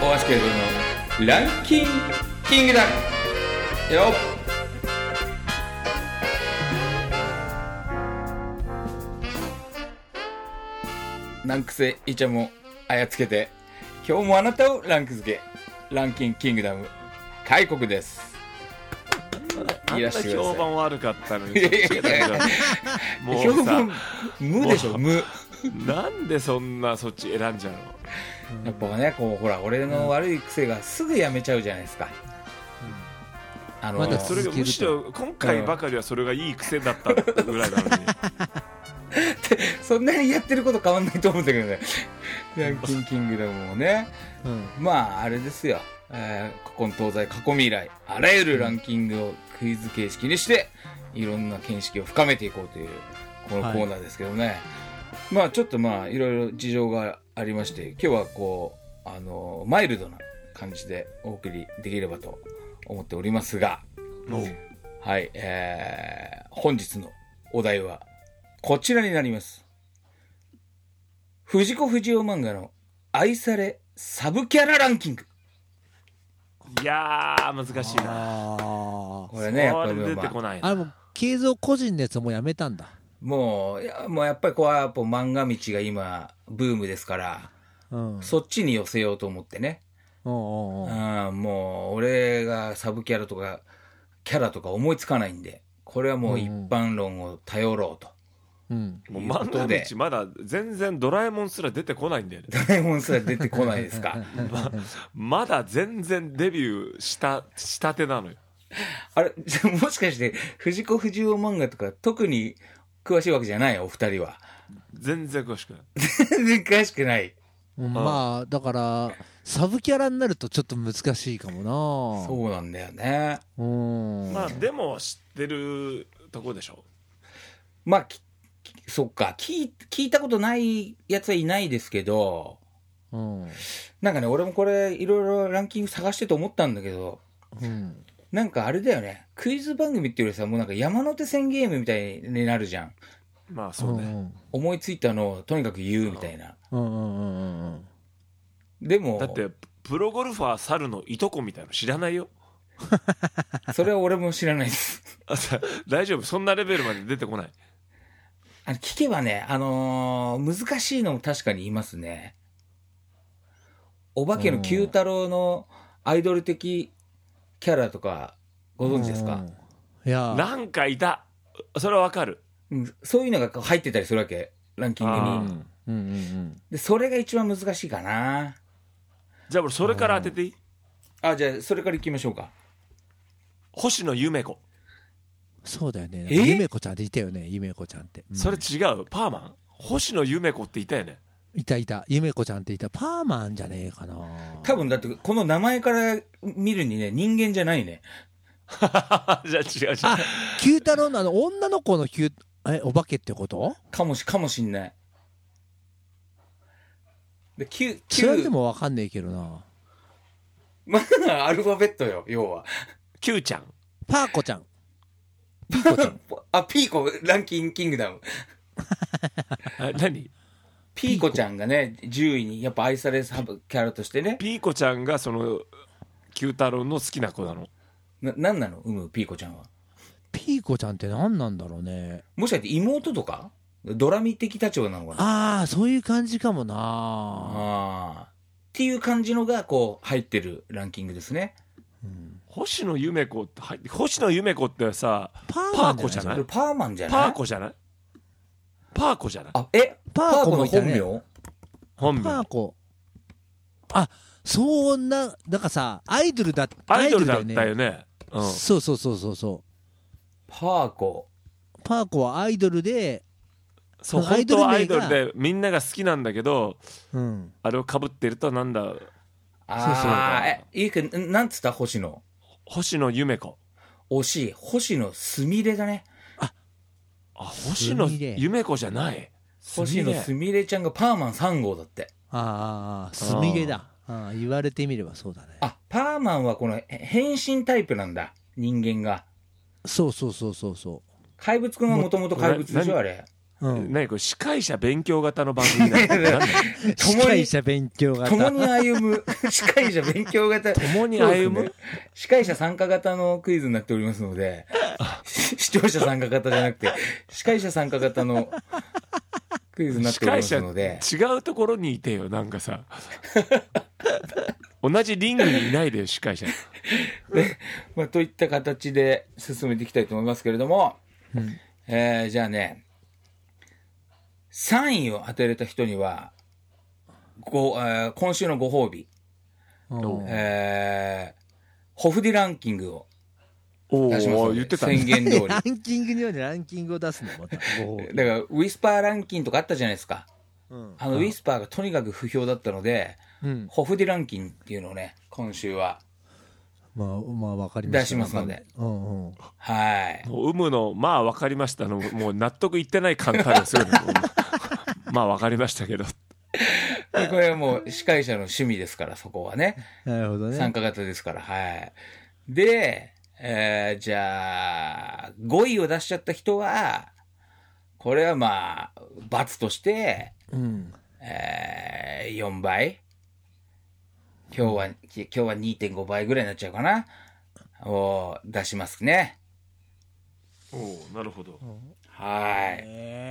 大橋圭司のランキンキングダムよっ。難癖イチャもあやつけて今日もあなたをランク付けランキンキングダム開国です。 いらっしゃいませ。評判悪かったのにもう評判無でしょ。無なんでそんなそっち選んじゃうの。 やっぱねこうほら俺の悪い癖がすぐやめちゃうじゃないですか、 まだそれがむしろ今回ばかりはそれがいい癖だったぐらいなのにそんなにやってること変わんないと思うんだけどねランキンキングダムもね、まああれですよ、古今東西過去未来あらゆるランキングをクイズ形式にしていろんな見識を深めていこうというこのコーナーですけどね、まあちょっとまあいろいろ事情がありまして今日はこうマイルドな感じでお送りできればと思っておりますが、はい、本日のお題はこちらになります。藤子不二雄漫画の愛されサブキャラランキング。 いやー難しいなこれね。やっぱり出てこないな。 もう慶三個人のやつもうやめたんだ。 もうやっぱりこうやっぱ漫画道が今ブームですから、そっちに寄せようと思ってね。もう俺がサブキャラとかキャラとか思いつかないんで、これはもう一般論を頼ろうと。 もう漫画道まだ全然ドラえもんすら出てこないんだよね。 ドラえもんすら出てこないですかまだ全然デビューしたてなのよ。 あれもしかして藤子不二雄漫画とか特に詳しいわけじゃないお二人は。 全然詳しくない全然詳しくない。 まあだからサブキャラになるとちょっと難しいかもな。 そうなんだよね。 まあでも知ってるとこでしょ。 まあそっか聞いたことないやつはいないですけど、なんかね俺もこれいろいろランキング探してと思ったんだけど、なんかあれだよね、クイズ番組っていうよりさもうなんか山手線ゲームみたいになるじゃん。 まあそうね、 思いついたのをとにかく言うみたいな。でもだってプロゴルファー猿のいとこみたいなの知らないよそれは俺も知らないです大丈夫、そんなレベルまで出てこない。 聞けばね、難しいのも確かにいますね。お化けの九太郎のアイドル的キャラとかご存知ですか？ いやなんかいた、それはわかる、 そういうのが入ってたりするわけランキングに。でそれが一番難しいかな。 じゃあ俺それから当てていい？ じゃあそれからいきましょうか。 星野ゆめ子。 そうだよね。ゆめ子ちゃんっていたよね。ゆめ子ちゃんって、 それ違う、パーマン。星野ゆめ子っていたよね。 いたゆめ子ちゃんっていた。パーマンじゃねえかな。 多分だってこの名前から見るにね人間じゃないねじゃあ違う。 九太郎の女の子のお化けってことかもしんない。でそれでも分かんねえけどな。 まあアルファベットよ要は。 キューちゃん、 パーコちゃん、ピーコちゃんピーコランキンキングダム何？ ピーコちゃんがね10位にやっぱ愛されサブキャラとしてね。 ピーコちゃんがその九太郎の好きな子なの。 なんなのピーコちゃんは。 ピーコちゃんって何なんだろうね。 もしかして妹とかドラミ的立場なのかな。 そういう感じかもな。 っていう感じのがこう入ってるランキングですね。 星野ゆめ子って星野ゆめ子ってさパーコじゃない？ パーマンじゃない？ パーコじゃない？パーコじゃない？ パーコの本名？ パーコ。そんななんかさアイドルだったよね。そう。 パーコはアイドルで、 そう本当はアイドルでみんなが好きなんだけど、あれをかぶってるとなんだ。 いいかなんつった？星野ゆめ子。 惜しい。星野すみれだね。 星野ゆめ子じゃない。 星野すみれちゃんがパーマン3号だって。 すみれだ。言われてみればそうだね。 パーマンはこの変身タイプなんだ人間が。 そう。 怪物くんはもともと怪物でしょあれ。 何これ司会者勉強型の番組なの？ 司会者勉強型。 共に歩む司会者勉強型。 共に歩む、 ね、司会者参加型のクイズになっておりますので、視聴者参加型じゃなくて、司会者参加型のクイズになっておりますので。 司会者違うところにいてよ、なんかさ。同じリングにいないでよ、司会者。 で、といった形で進めていきたいと思いますけれども、じゃあね、3位を当てれた人には、今週のご褒美、ホフディランキングを出しますので、 言ってた宣言通り。 ランキングによってランキングを出すのまた。だからウィスパーランキングとかあったじゃないですか。ウィスパーがとにかく不評だったので、ホフディランキングっていうのをね、今週はわかりました。 出しますので。はい。 有無の、わかりましたの、もう納得いってない感覚ですよね。わかりましたけど。 これはもう司会者の趣味ですから、そこはね。 なるほどね。 参加型ですから、はい。で、じゃあ、5位を出しちゃった人は、これは罰として、4倍。今日は 2.5 倍ぐらいになっちゃうかな。を出しますね。 なるほど。 はい。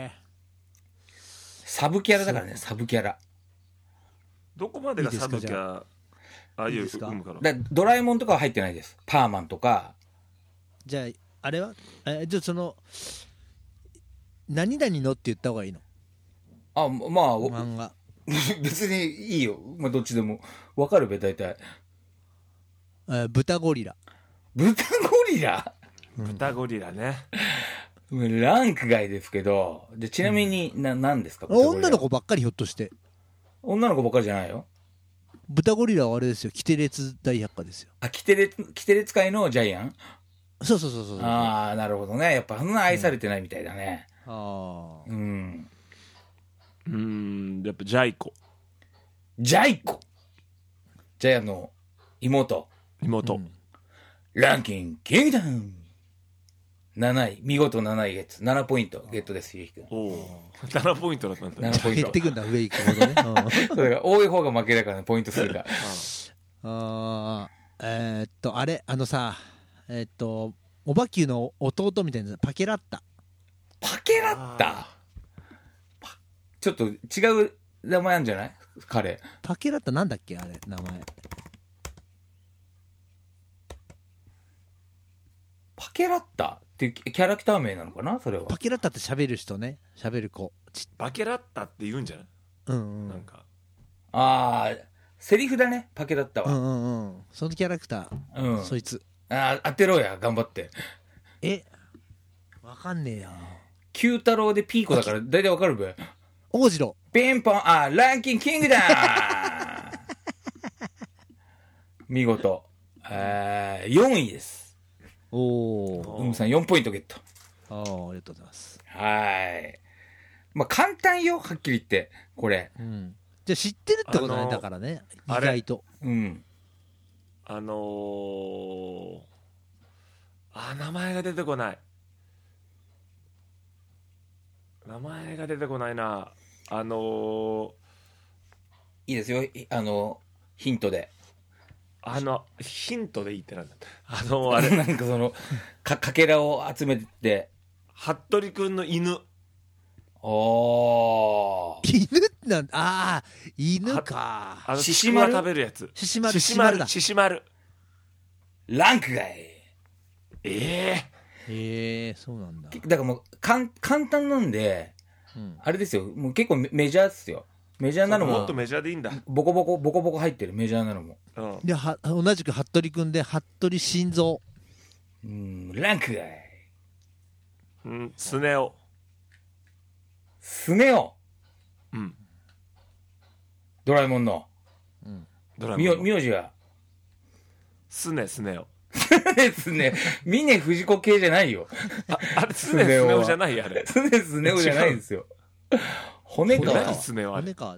サブキャラだからね、サブキャラ。 どこまでがサブキャラ？ああいうかな。ドラえもんとかは入ってないです。パーマンとか。 じゃあ、あれはじゃあ何々のって言った方がいいの？ 漫画。別にいいよ。どっちでも。わかるべ、大体。 豚ゴリラ。 豚ゴリラ？ 豚ゴリラね。 ランク外ですけど、でちなみに何ですか？ 女の子ばっかりひょっとして。 女の子ばっかりじゃないよ。 豚ゴリラはあれですよ、キテレツ大百科ですよ。 キテレツ界のジャイアン？ そう。 ああ、なるほどね。やっぱそんな愛されてないみたいだね。 やっぱジャイコ。 ジャイアンの妹。ランキングキングダム。7位、見事7位ゲット。7ポイントゲットです、ゆうひくん。 7ポイントだったんだ。 7ポイント。 減ってくんだ、上行くほどね。 それが多い方が負けだからね、ポイント数が。 あれ、オバキューの弟みたいな、パケラッタ。 ちょっと違う名前なんじゃない？彼。 パケラッタなんだっけ、あれ、名前。 パケラッタっていうキャラクター名なのかな、それは。 パケラッタって喋る人ね、喋る子。 パケラッタって言うんじゃない？なんか。 セリフだね、パケラッタは。 そのキャラクター、そいつ。 当てろや、頑張って。 わかんねえや。 九太郎でピーコだから大体わかるべ。 王次郎。 ピンポン、ランキングキングだ見事。4位です。さん4ポイントゲット。 ありがとうございます。 はい。簡単よ、はっきり言って、これ。 じゃあ知ってるってことね、だからね、意外と。 名前が出てこない。な。 いいですよ、ヒントで。 ヒントでいいってなんだ。あれ。 なんかかけらを集めて。 服部くんの犬。 犬なんだ。犬か。 獅子丸食べるやつ。 獅子丸だ。 獅子丸。 ランク外。 そうなんだ。 だからもう簡単なんで、あれですよ、もう結構メジャーですよ。メジャーなのももっとメジャーでいいんだ。 ボコボコ入ってる、メジャーなのも。 で同じく服部くんで服部晋三。 ランク外。 スネ夫。 ドラえもんの。名字はスネ夫。 ですね。峰不二子系じゃないよ。 あれスネ夫じゃないあれ。 スネ夫じゃないんですよ。骨川。 骨川。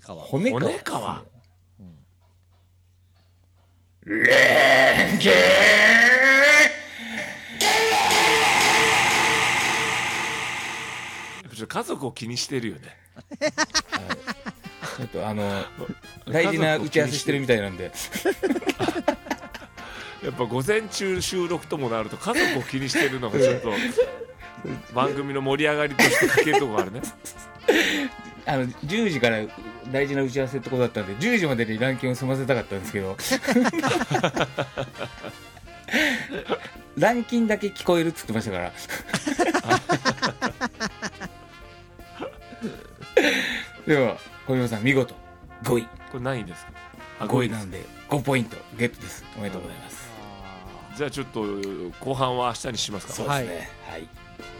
レンジちょっと家族を気にしてるよね。 ちょっと大事な打ち合わせしてるみたいなんでやっぱ午前中収録ともなると家族を気にしてるのがちょっと番組の盛り上がりとして欠けるところあるね。 10時から大事な打ち合わせってことだったんで10時までにランキングを済ませたかったんですけどランキングだけ聞こえるっつってましたからでは小宮さん見事5位。 これ何位ですか ？5位なんで5ポイントゲットです。おめでとうございます。 じゃあちょっと後半は明日にしますか。 そうですね、はい。